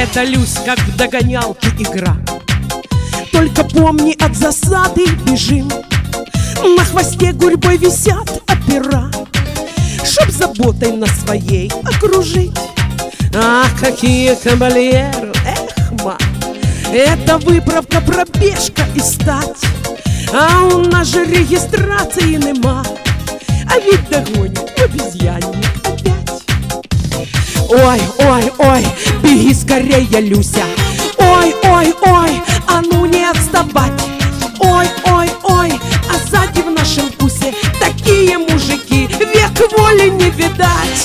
Это, Люсь, как в догонялке игра. Только помни, от засады бежим. На хвосте гурьбой висят опера, чтоб заботой на своей окружить. Ах, какие кавалеры, эх, ма, это выправка, пробежка и стать. А у нас же регистрации нема, а ведь догонит обезьянник опять. Ой, ой, ой, беги скорее, Люся. Ой, ой, ой, а ну не отставать. Ой, ой, ой, а сзади в нашем вкусе такие мужики, век воли не видать.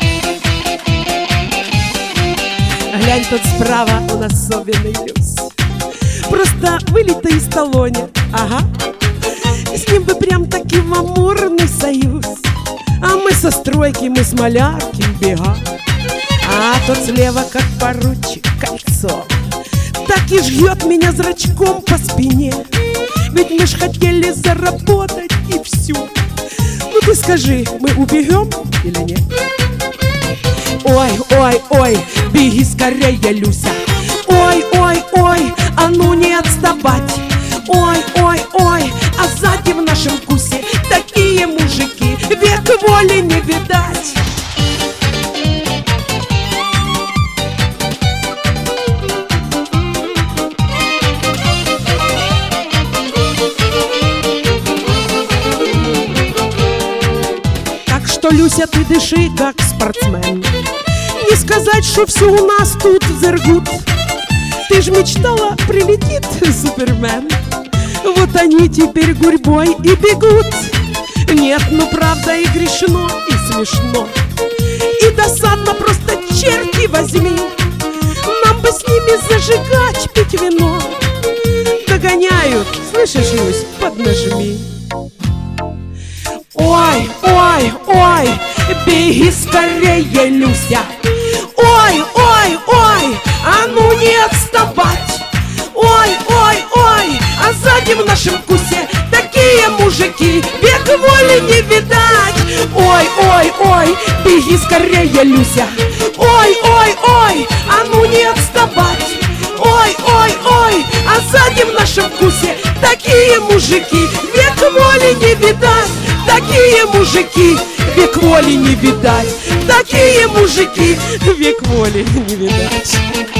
Глянь, тут справа он особенный, Люсь, просто вылитый из Талоня. Ага, с ним бы прям таки в амурный союз. А мы со стройки, мы с малярки в бега. А тот слева, как поручик, кольцо, так и жгет меня зрачком по спине. Ведь мы ж хотели заработать и всю. Ну ты скажи, мы убегем или нет? Ой, ой, ой, беги скорее, Люся. Ой, ой, ой, а ну не отставать. Ой, ой, ой, а сзади в нашем вкусе такие мужики, век воли не видать. Так что, Люся, ты дыши как спортсмен. Не сказать, что все у нас тут зергут. Ты ж мечтала, прилетит Супермен. Вот они теперь гурьбой и бегут. Нет, ну правда и грешно, и смешно, и досадно, просто черти возьми. Нам бы с ними зажигать, пить вино. Догоняют, слышишь, Люсь, поднажми. Ой, ой, ой, беги скорее, Люся. Ой, ой, ой, а ну не отставать. Ой, ой, ой, а сзади в нашем вкусе такие мужики, век воли не видать. Ой, ой, ой, беги скорее, Люся. Ой, ой, ой, а ну не отставать. Ой, ой, ой, а сзади в нашем вкусе такие мужики, век воли не видать. Такие мужики, век воли не видать. Такие мужики, век воли не видать.